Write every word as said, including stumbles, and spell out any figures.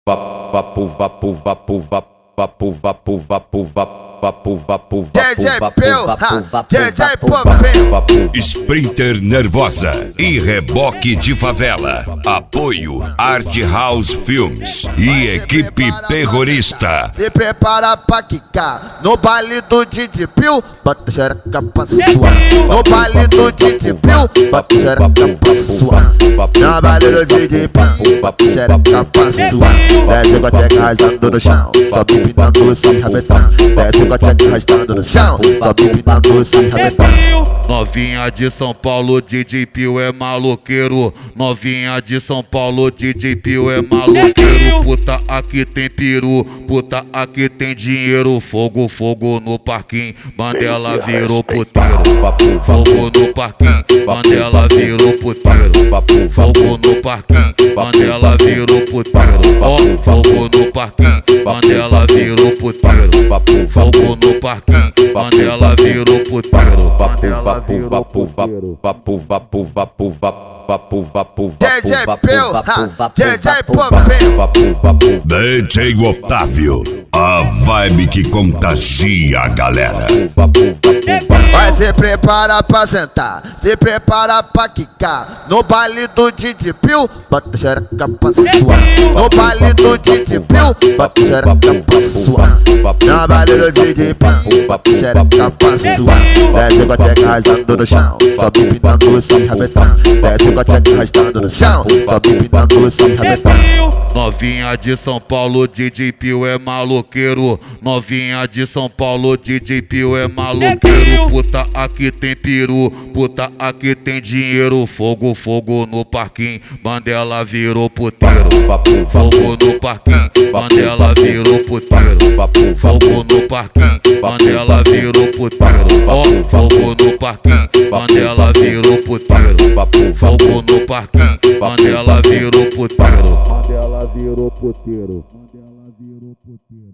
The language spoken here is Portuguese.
Vapo, vapo, vapo, vapo, vapo, vapo, vapo, vapo, vapo, D J Peu, D J Popinho. Sprinter Nervosa e Reboque de Favela. Apoio Art House Films e equipe terrorista. Se prepara pra quicar no baile do Didi Pio, bota xereca pra suar. No baile do Didi Pio, bota xereca pra suar. No baile do Didi Pio, bota xereca pra suar. Desce com a tcheca arrastando no chão, sobe empinando se arrebentando. Desce com a tcheca arrastando no chão, sobe empinando se arrebentando. Novinha de São Paulo, D J Pio é maloqueiro. Novinha de São Paulo, D J Pio é maloqueiro. Puta, aqui tem peru, puta, aqui tem dinheiro. Fogo, fogo no parquinho, Mandela virou puteiro. Fogo no parquinho, Mandela virou puteiro. Fogo no parquinho, Mandela virou puteiro. Ó, fogo no parquinho, Mandela virou puteiro. Fogo no parquinho, Mandela virou puteiro. Vapo, vapo, vapo, vapo, vapo, vapo, vapo, vapo, D J Peu, D J Popinho. D J Otávio, a vibe que contagia a galera. Vai se prepara pra sentar, se prepara pra quicar. No baile do Didi Pio, bota xereca pra suar. No baile do Didi Pio, bota xereca pra suar. No baile do Didi Pio, bota xereca pra suar. Desce com a tcheca arrastando no chão, sobe empinando se arrebentando. Desce com a tcheca arrastando no chão, sobe empinando se arrebentando. Novinha de São Paulo, D J Pio é maloqueiro. Novinha de São Paulo, D J Pio é maloqueiro. Puta, aqui tem peru, puta, aqui tem dinheiro. Fogo, fogo no parquinho, Mandela virou puteiro. Fogo no parquinho, Mandela virou puteiro. Fogo no parquinho, Mandela virou puteiro. Ó, fogo no parquinho, Mandela virou puteiro. Fogo no parquinho, Mandela virou puteiro. Mandela virou puteiro. Mandela virou puteiro.